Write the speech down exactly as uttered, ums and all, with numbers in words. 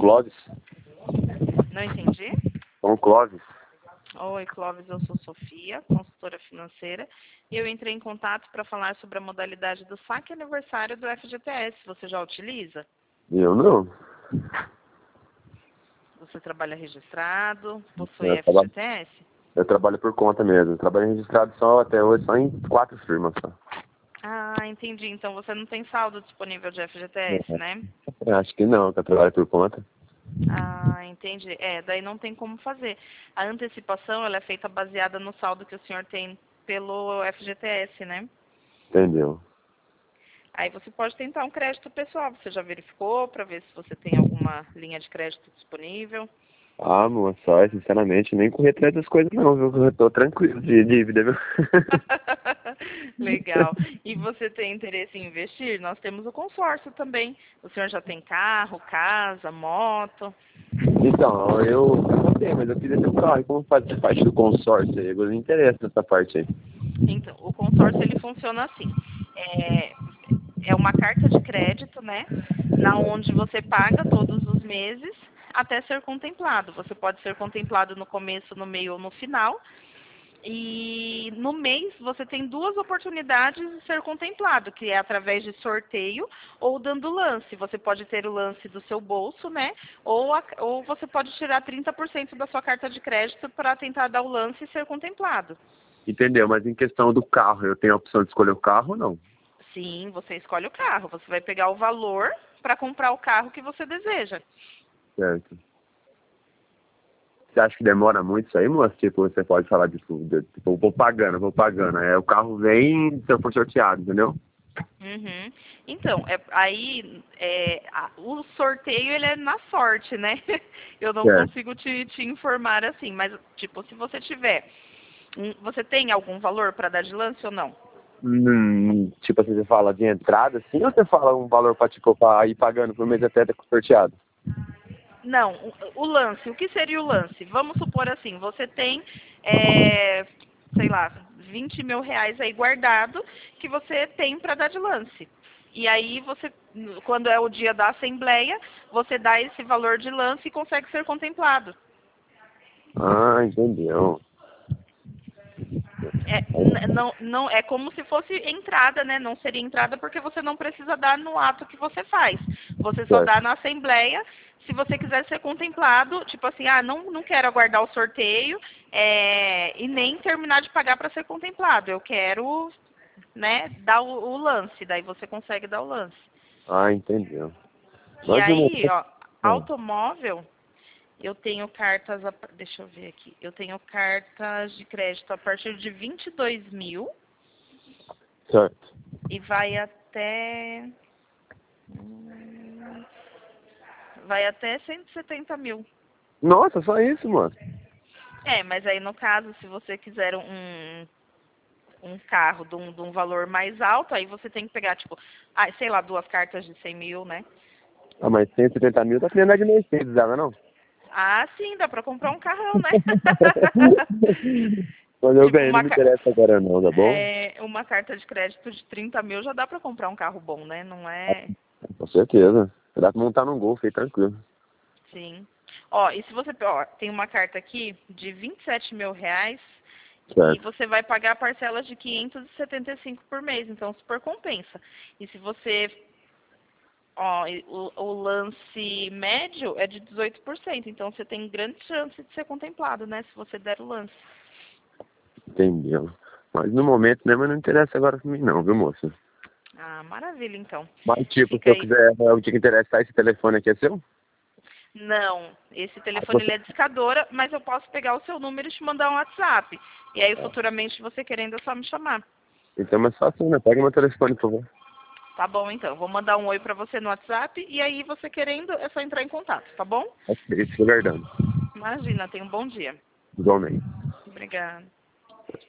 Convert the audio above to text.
Clóvis. Não entendi. Com o Clóvis. Oi, Clóvis, eu sou Sofia, consultora financeira, e eu entrei em contato para falar sobre a modalidade do saque aniversário do F G T S. Você já utiliza? Eu não. Você trabalha registrado? Possui Eu F G trabalho, T S? eu trabalho por conta mesmo. Eu trabalho registrado só até hoje, só em quatro firmas só. Ah, entendi. Então você não tem saldo disponível de F G T S, né? Eu acho que não, que eu trabalho por conta. Ah, entendi. É, daí não tem como fazer. A antecipação, ela é feita baseada no saldo que o senhor tem pelo F G T S, né? Entendeu? Aí você pode tentar um crédito pessoal. Você já verificou para ver se você tem alguma linha de crédito disponível? Ah, moça, só, sinceramente, nem correr atrás das coisas não, viu? Eu tô tranquilo de dívida, viu? Legal. E você tem interesse em investir? Nós temos o consórcio também. O senhor já tem carro, casa, moto? Então, eu não tenho, mas eu queria ter um carro. E como fazer parte do consórcio aí? Agora me interessa essa parte aí. Então, o consórcio ele funciona assim. É, é uma carta de crédito, né? Na onde você paga todos os meses até ser contemplado. Você pode ser contemplado no começo, no meio ou no final. E no mês você tem duas oportunidades de ser contemplado, que é através de sorteio ou dando lance. Você pode ter o lance do seu bolso, né? Ou, a, ou você pode tirar trinta por cento da sua carta de crédito para tentar dar o lance e ser contemplado. Entendeu? Mas em questão do carro, eu tenho a opção de escolher o carro ou não? Sim, você escolhe o carro. Você vai pegar o valor para comprar o carro que você deseja. Certo. Você acha que demora muito isso aí, moça? Tipo, você pode falar de tudo. Tipo, eu vou pagando, vou pagando. Aí o carro vem se eu for sorteado, entendeu? Uhum. Então, é, aí é, a- o sorteio ele é na sorte, né? Eu não Certo. consigo te, te informar assim, mas tipo, se você tiver, hum, você tem algum valor para dar de lance ou não? Hum, tipo assim, você fala de entrada, assim, ou você fala um valor pra, tipo, pra ir pagando por mês até ter sorteado? Não, o, o lance, o que seria o lance? Vamos supor assim, você tem, é, sei lá, vinte mil reais aí guardado que você tem para dar de lance. E aí você, quando é o dia da assembleia, você dá esse valor de lance e consegue ser contemplado. Ah, entendeu. É, n- não, não, é como se fosse entrada, né? Não seria entrada porque você não precisa dar no ato que você faz. Você só Certo. dá na assembleia. Se você quiser ser contemplado, tipo assim, ah, não, não quero aguardar o sorteio é, e nem terminar de pagar para ser contemplado. Eu quero, né, dar o, o lance. Daí você consegue dar o lance. Ah, entendeu. E Mas de uma... aí, ó, Ah, automóvel, eu tenho cartas, a- deixa eu ver aqui, eu tenho cartas de crédito a partir de vinte e dois mil. certo. E vai até. hum, Vai até cento e setenta mil. Nossa, só isso, mano. É, mas aí no caso, se você quiser um, um carro de um, de um valor mais alto, aí você tem que pegar, tipo, ah, sei lá, duas cartas de cem mil, né? Ah, mas cento e setenta mil tá querendo andar de Mercedes, ela não? Ah, sim, dá pra comprar um carrão, né? Mas eu Tipo, bem, não uma, me ca- interessa agora não, tá bom? é, uma carta de crédito de trinta mil já dá pra comprar um carro bom, né? Não é. Com certeza. Dá pra montar num Golf aí, tranquilo. Sim. Ó, e se você. Ó, tem uma carta aqui de vinte e sete mil reais. E Certo. você vai pagar parcelas de quinhentos e setenta e cinco por mês, então super compensa. E se você, ó, e o, o lance médio é de dezoito por cento, então você tem grande chance de ser contemplado, né, se você der o lance. Entendeu. Mas no momento mesmo não interessa agora pra mim não, viu, moça? Ah, maravilha, então. Mas tipo, se Fica eu aí. quiser, é o dia que interessar, esse telefone aqui é seu? Não, esse Ah, telefone você... ele é discadora, mas eu posso pegar o seu número e te mandar um WhatsApp. E aí, Ah, futuramente, você querendo, é só me chamar. então é mais fácil, né? Pega meu telefone, por favor. Tá bom, então. Vou mandar um oi pra você no WhatsApp e aí, você querendo, é só entrar em contato, tá bom? Ok, fico aguardando. Imagina, tenha um bom dia. Igualmente. Obrigada.